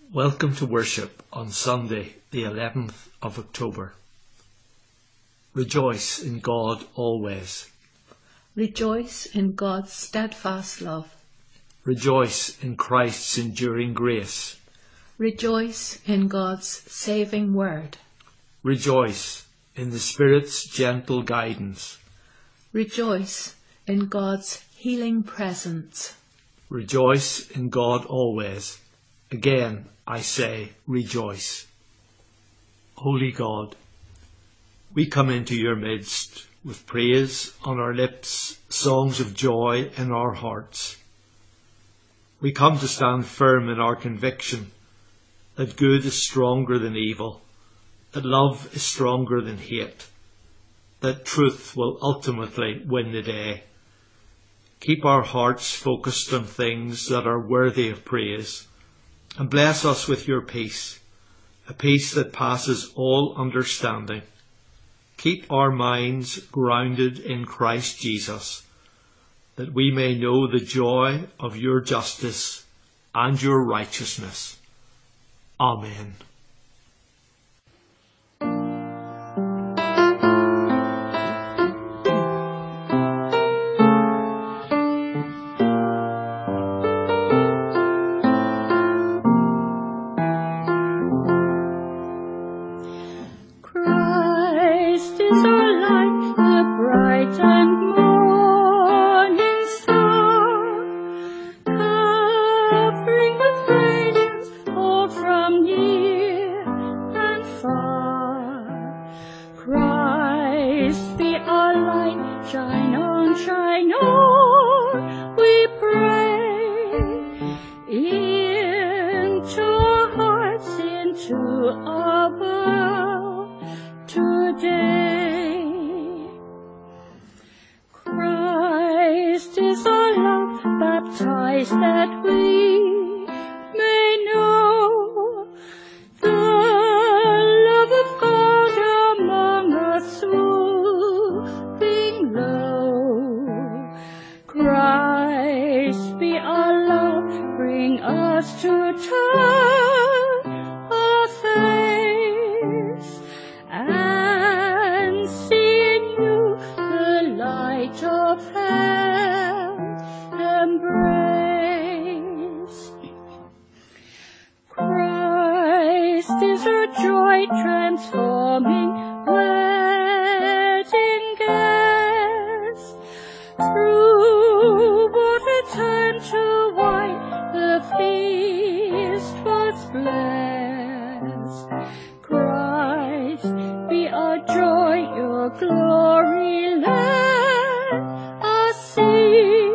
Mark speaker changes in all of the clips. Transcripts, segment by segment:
Speaker 1: Welcome to worship on Sunday, the 11th of October. Rejoice in God always.
Speaker 2: Rejoice in God's steadfast love.
Speaker 1: Rejoice in Christ's enduring grace.
Speaker 2: Rejoice in God's saving word.
Speaker 1: Rejoice in the Spirit's gentle guidance.
Speaker 2: Rejoice in God's healing presence.
Speaker 1: Rejoice in God always. Again, I say, rejoice. Holy God, we come into your midst with praise on our lips, songs of joy in our hearts. We come to stand firm in our conviction that good is stronger than evil, that love is stronger than hate, that truth will ultimately win the day. Keep our hearts focused on things that are worthy of praise, and bless us with your peace, a peace that passes all understanding. Keep our minds grounded in Christ Jesus, that we may know the joy of your justice and your righteousness. Amen.
Speaker 3: Shine on, we pray, into our hearts, into our world today. Christ is our love, baptized that we may know the love of God among us swooping low. Christ be our love, bring us to turn our face and see in you the light of heaven's embrace. Christ is our joy, transforming wedding guest. Through water turned to wine, the feast was blessed. Christ be our joy, your glory let us see,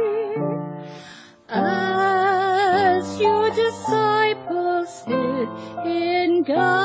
Speaker 3: as your disciples did in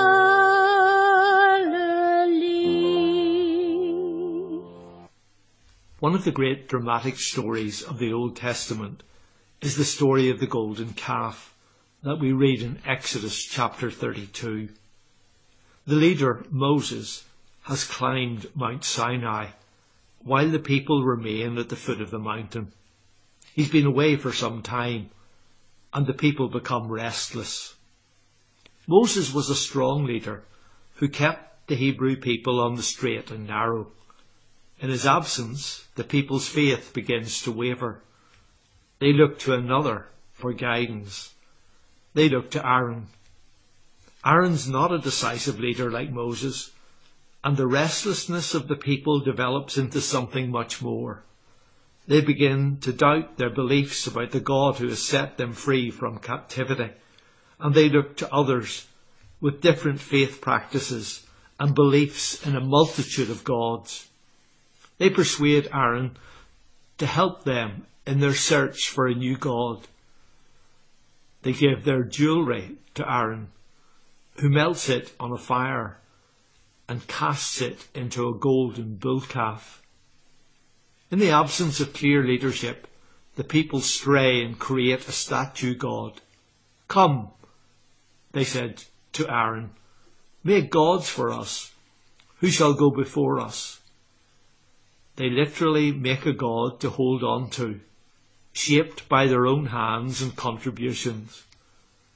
Speaker 3: Galilee.
Speaker 1: One of the great dramatic stories of the Old Testament is the story of the golden calf that we read in Exodus chapter 32. The leader, Moses, has climbed Mount Sinai while the people remain at the foot of the mountain. He's been away for some time and the people become restless. Moses was a strong leader who kept the Hebrew people on the straight and narrow. In his absence, the people's faith begins to waver. They look to another for guidance. They look to Aaron. Aaron's not a decisive leader like Moses, and the restlessness of the people develops into something much more. They begin to doubt their beliefs about the God who has set them free from captivity, and they look to others with different faith practices and beliefs in a multitude of gods. They persuade Aaron to help them in their search for a new God. They give their jewellery to Aaron, who melts it on a fire and casts it into a golden bull calf. In the absence of clear leadership, the people stray and create a statue god. Come, they said to Aaron, make gods for us. Who shall go before us? They literally make a god to hold on to, shaped by their own hands and contributions.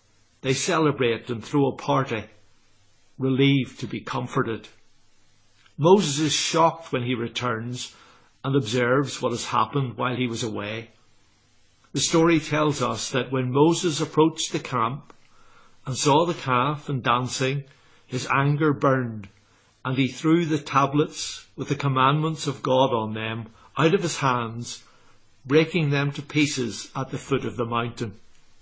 Speaker 1: They celebrate and throw a party, relieved to be comforted. Moses is shocked when he returns and observes what has happened while he was away. The story tells us that when Moses approached the camp and saw the calf and dancing, his anger burned, and he threw the tablets with the commandments of God on them out of his hands, breaking them to pieces at the foot of the mountain.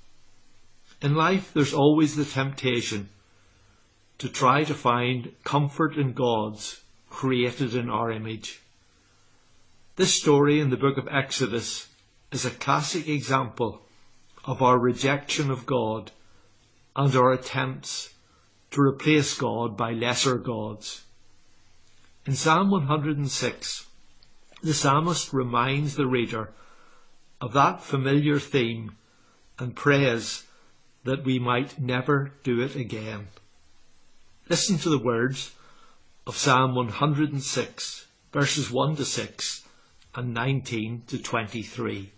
Speaker 1: In life, there's always the temptation to try to find comfort in gods created in our image. This story in the book of Exodus is a classic example of our rejection of God and our attempts to replace God by lesser gods. In Psalm 106, the psalmist reminds the reader of that familiar theme and prays that we might never do it again. Listen to the words of Psalm 106, verses 1 to 6 and 19 to 23.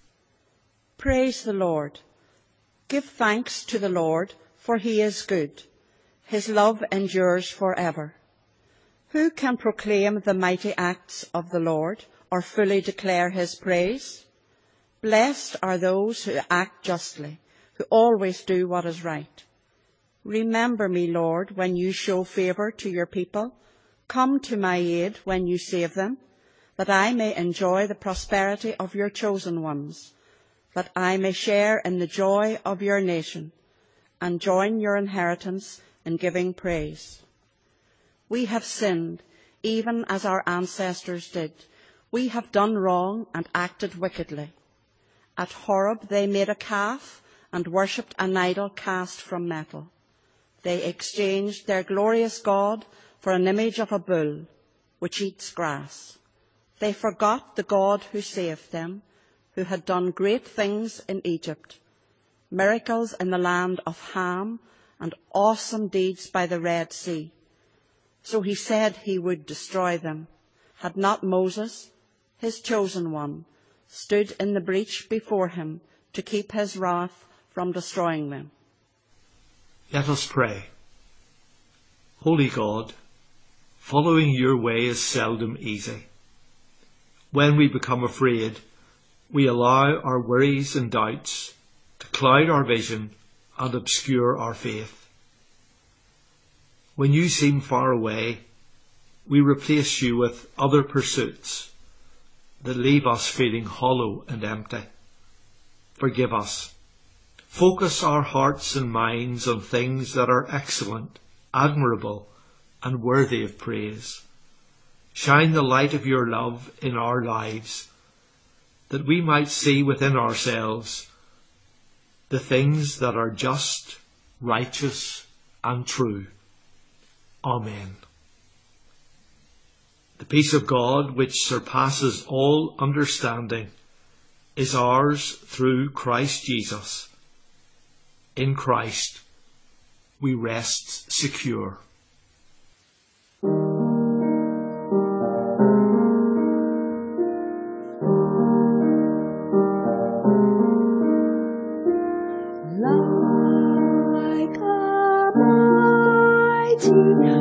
Speaker 4: Praise the Lord. Give thanks to the Lord, for he is good. His love endures forever. Who can proclaim the mighty acts of the Lord, or fully declare his praise? Blessed are those who act justly, who always do what is right. Remember me, Lord, when you show favour to your people. Come to my aid when you save them, that I may enjoy the prosperity of your chosen ones, that I may share in the joy of your nation, and join your inheritance in giving praise. We have sinned, even as our ancestors did. We have done wrong and acted wickedly. At Horeb they made a calf and worshipped an idol cast from metal. They exchanged their glorious God for an image of a bull, which eats grass. They forgot the God who saved them, who had done great things in Egypt, miracles in the land of Ham, and awesome deeds by the Red Sea. So he said he would destroy them. Had not Moses, his chosen one, stood in the breach before him to keep his wrath from destroying them?
Speaker 1: Let us pray. Holy God, following your way is seldom easy. When we become afraid, we allow our worries and doubts to cloud our vision and obscure our faith. When you seem far away, we replace you with other pursuits that leave us feeling hollow and empty. Forgive us. Focus our hearts and minds on things that are excellent, admirable, and worthy of praise. Shine the light of your love in our lives, that we might see within ourselves the things that are just, righteous, and true. Amen. The peace of God, which surpasses all understanding, is ours through Christ Jesus. In Christ, we rest secure.
Speaker 3: Like a mighty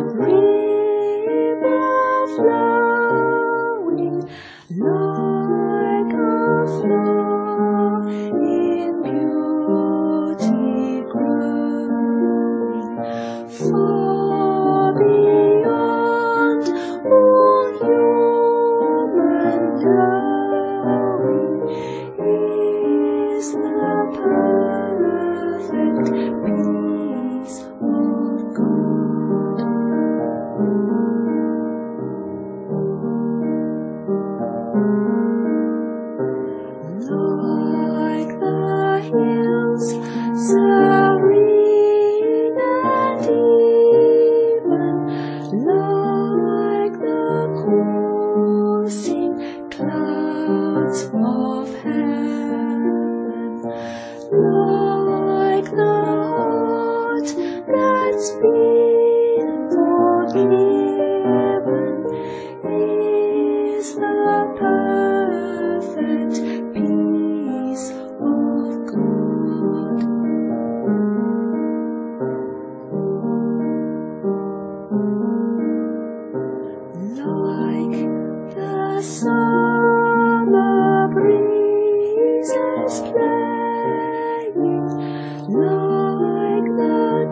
Speaker 3: river flowing, like a flow in beauty growing, far beyond all human knowing, is the perfect peace of God. Like the hills, serene and even, like the coursing clouds of heaven, like the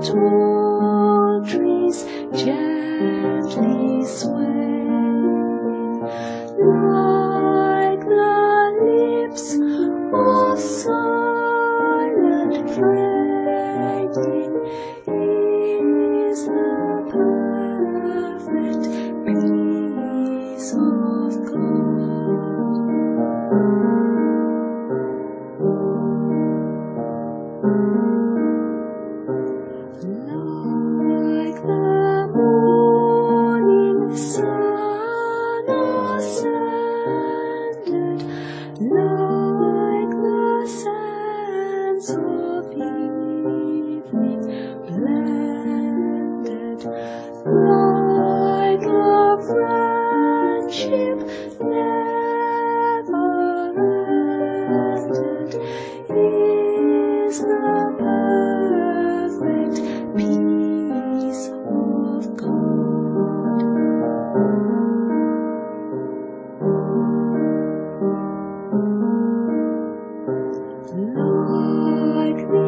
Speaker 2: tall trees gently swaying, like the lips of silent praising, is the perfect peace of God. Like the morning sun ascended, like the sands of evening blended, like a friendship never ended, is the perfect peace of God. Like the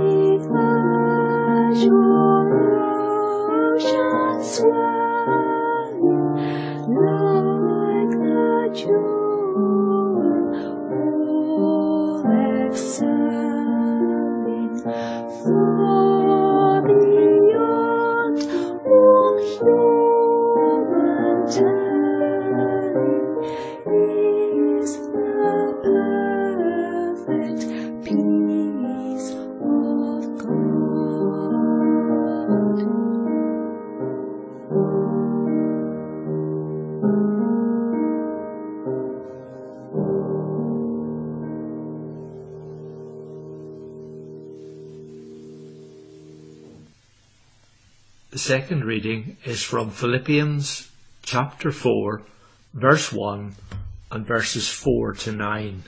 Speaker 2: azure ocean swelling, like the jewel all excelling, far beyond all human telling, is the perfect peace of God.
Speaker 1: The second reading is from Philippians chapter 4, verse 1 and verses 4 to 9.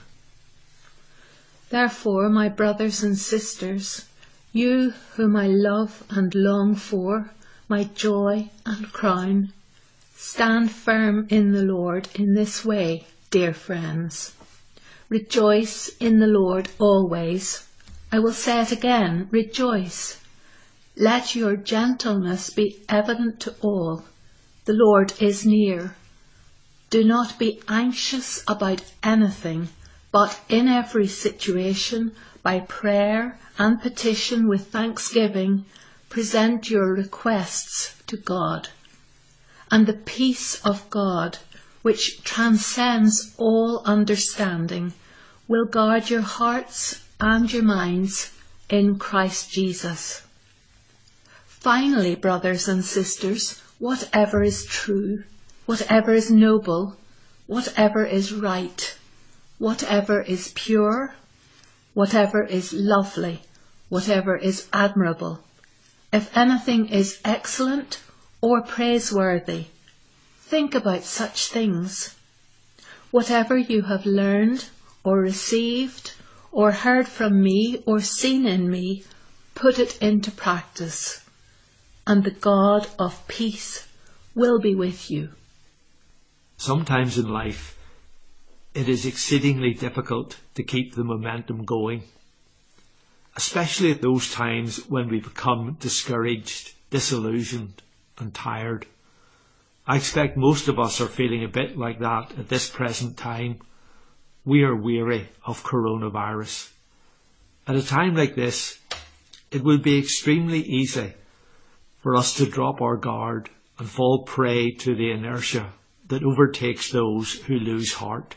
Speaker 2: Therefore, my brothers and sisters, you whom I love and long for, my joy and crown, stand firm in the Lord in this way, dear friends. Rejoice in the Lord always. I will say it again, rejoice. Let your gentleness be evident to all. The Lord is near. Do not be anxious about anything, but in every situation, by prayer and petition with thanksgiving, present your requests to God. And the peace of God, which transcends all understanding, will guard your hearts and your minds in Christ Jesus. Finally, brothers and sisters, whatever is true, whatever is noble, whatever is right, whatever is pure, whatever is lovely, whatever is admirable, if anything is excellent or praiseworthy, think about such things. Whatever you have learned or received or heard from me or seen in me, put it into practice, and the God of peace will be with you.
Speaker 1: Sometimes in life, it is exceedingly difficult to keep the momentum going, especially at those times when we become discouraged, disillusioned and tired. I expect most of us are feeling a bit like that at this present time. We are weary of coronavirus. At a time like this, it will be extremely easy for us to drop our guard and fall prey to the inertia that overtakes those who lose heart.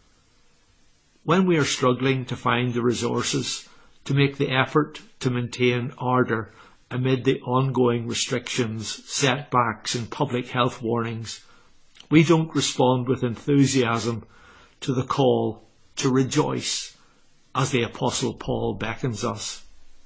Speaker 1: When we are struggling to find the resources to make the effort to maintain ardour amid the ongoing restrictions, setbacks and public health warnings, we don't respond with enthusiasm to the call to rejoice as the Apostle Paul beckons us.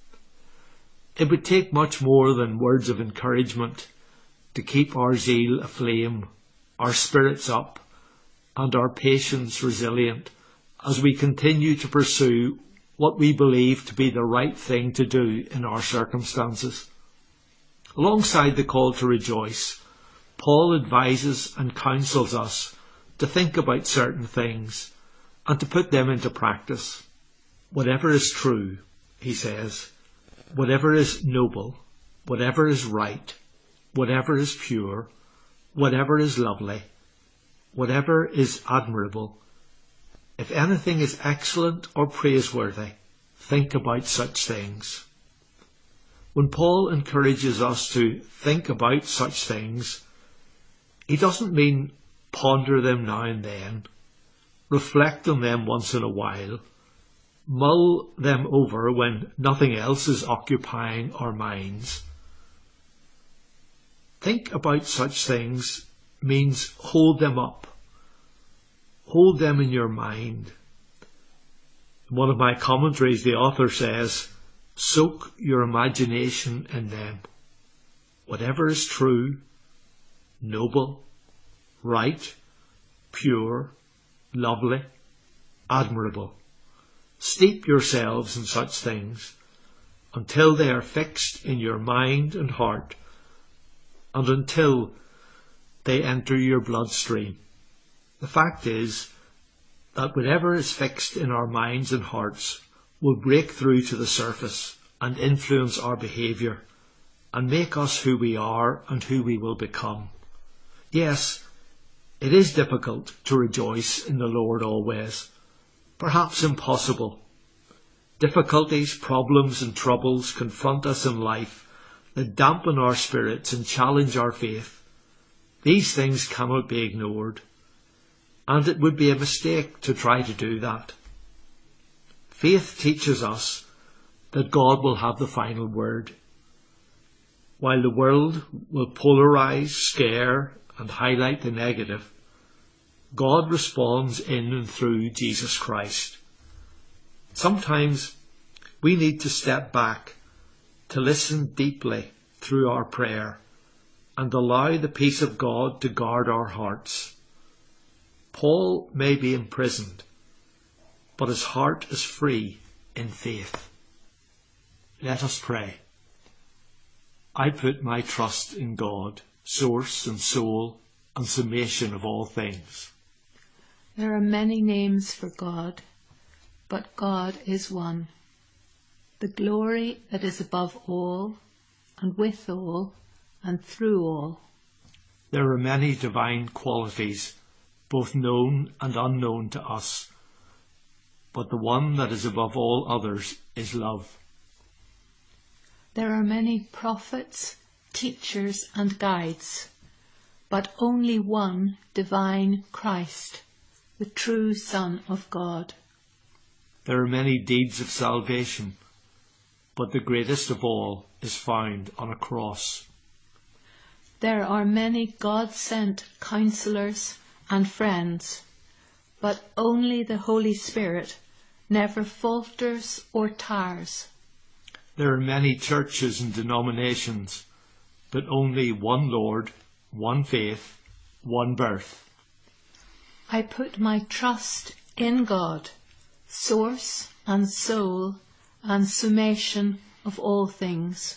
Speaker 1: It would take much more than words of encouragement to keep our zeal aflame, our spirits up and our patience resilient as we continue to pursue what we believe to be the right thing to do in our circumstances. Alongside the call to rejoice, Paul advises and counsels us to think about certain things and to put them into practice. Whatever is true, he says, whatever is noble, whatever is right, whatever is pure, whatever is lovely, whatever is admirable, if anything is excellent or praiseworthy, think about such things. When Paul encourages us to think about such things, he doesn't mean ponder them now and then, reflect on them once in a while, mull them over when nothing else is occupying our minds. Think about such things means hold them up. Hold them in your mind. In one of my commentaries, the author says, soak your imagination in them. Whatever is true, noble, right, pure, lovely, admirable. Steep yourselves in such things until they are fixed in your mind and heart, and until they enter your bloodstream. The fact is that whatever is fixed in our minds and hearts will break through to the surface and influence our behaviour and make us who we are and who we will become. Yes, it is difficult to rejoice in the Lord always, perhaps impossible. Difficulties, problems and troubles confront us in life that dampen our spirits and challenge our faith. These things cannot be ignored, and it would be a mistake to try to do that. Faith teaches us that God will have the final word. While the world will polarize, scare, and highlight the negative, God responds in and through Jesus Christ. Sometimes we need to step back to listen deeply through our prayer and allow the peace of God to guard our hearts. Paul may be imprisoned, but his heart is free in faith. Let us pray. I put my trust in God, source and soul and summation of all things.
Speaker 2: There are many names for God, but God is one. The glory that is above all, and with all, and through all.
Speaker 1: There are many divine qualities, both known and unknown to us, but the one that is above all others is love.
Speaker 2: There are many prophets, teachers, and guides, but only one divine Christ, the true Son of God.
Speaker 1: There are many deeds of salvation, but the greatest of all is found on a cross.
Speaker 2: There are many God-sent counselors and friends, but only the Holy Spirit never falters or tires.
Speaker 1: There are many churches and denominations, but only one Lord, one faith, one birth.
Speaker 2: I put my trust in God, source and soul and summation of all things.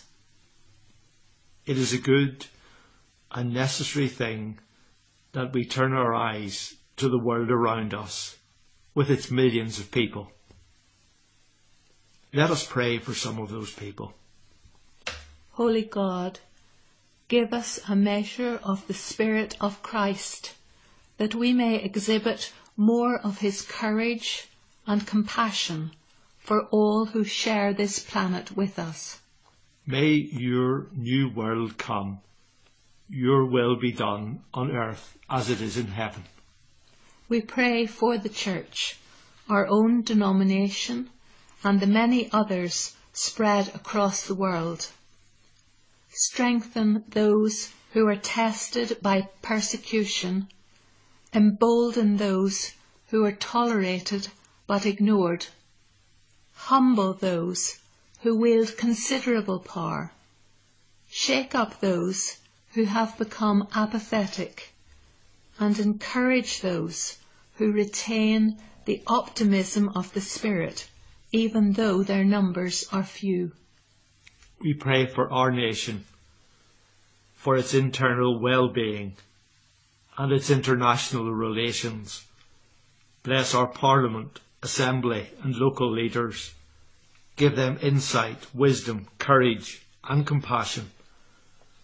Speaker 1: It is a good and necessary thing that we turn our eyes to the world around us with its millions of people. Let us pray for some of those people.
Speaker 2: Holy God, give us a measure of the Spirit of Christ, that we may exhibit more of his courage and compassion for all who share this planet with us.
Speaker 1: May your new world come, your will be done on earth as it is in heaven.
Speaker 2: We pray for the Church, our own denomination, and the many others spread across the world. Strengthen those who are tested by persecution, embolden those who are tolerated but ignored, humble those who wield considerable power, shake up those who have become apathetic, and encourage those who retain the optimism of the Spirit, even though their numbers are few.
Speaker 1: We pray for our nation, for its internal well-being and its international relations. Bless our Parliament, Assembly and local leaders. Give them insight, wisdom, courage and compassion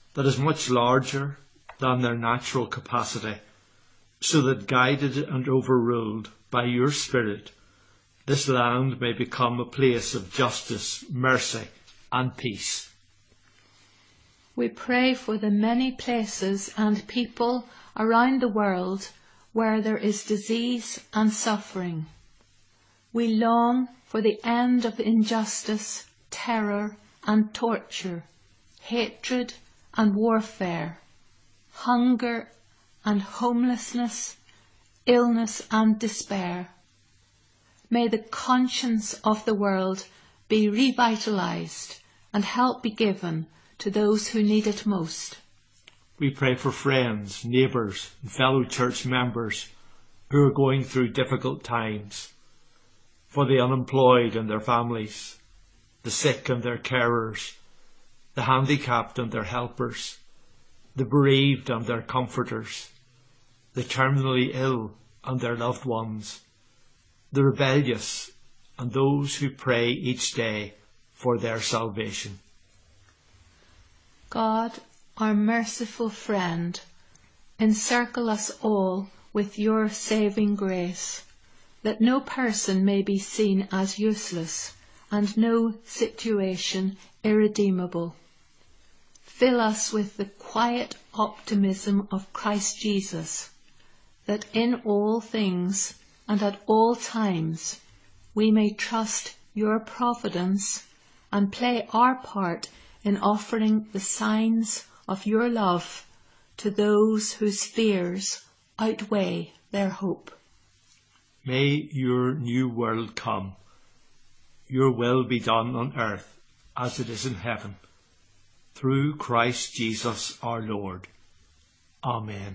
Speaker 1: that is much larger than their natural capacity, so that guided and overruled by your Spirit, this land may become a place of justice, mercy and peace.
Speaker 2: We pray for the many places and people around the world where there is disease and suffering. We long for the end of injustice, terror and torture, hatred and warfare, hunger and homelessness, illness and despair. May the conscience of the world be revitalized and help be given to those who need it most.
Speaker 1: We pray for friends, neighbours and fellow church members who are going through difficult times, for the unemployed and their families, the sick and their carers, the handicapped and their helpers, the bereaved and their comforters, the terminally ill and their loved ones, the rebellious and those who pray each day for their salvation.
Speaker 2: God, our merciful friend, encircle us all with your saving grace, that no person may be seen as useless and no situation irredeemable. Fill us with the quiet optimism of Christ Jesus, that in all things and at all times we may trust your providence and play our part in offering the signs of your love to those whose fears outweigh their hope.
Speaker 1: May your new world come, your will be done on earth as it is in heaven, through Christ Jesus our Lord. Amen.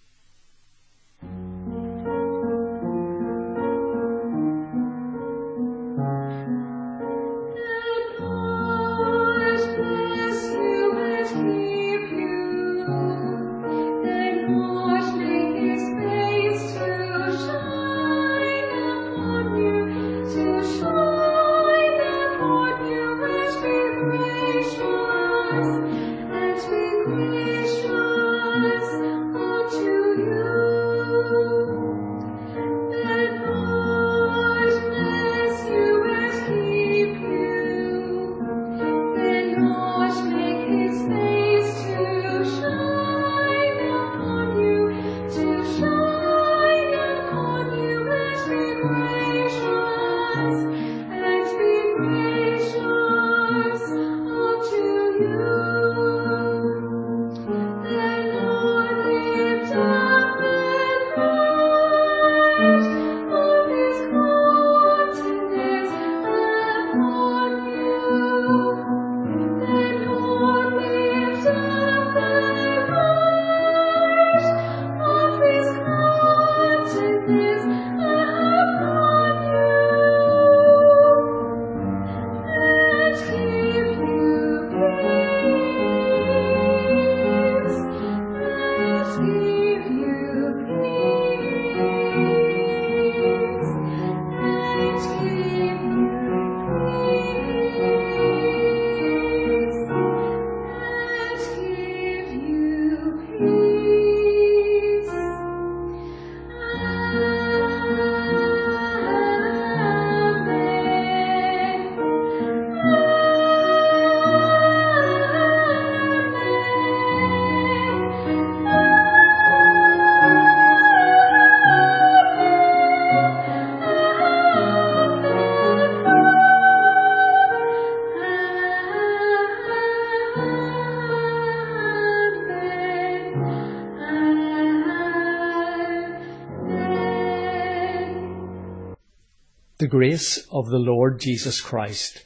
Speaker 1: The grace of the Lord Jesus Christ,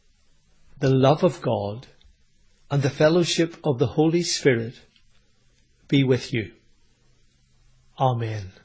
Speaker 1: the love of God, and the fellowship of the Holy Spirit be with you. Amen.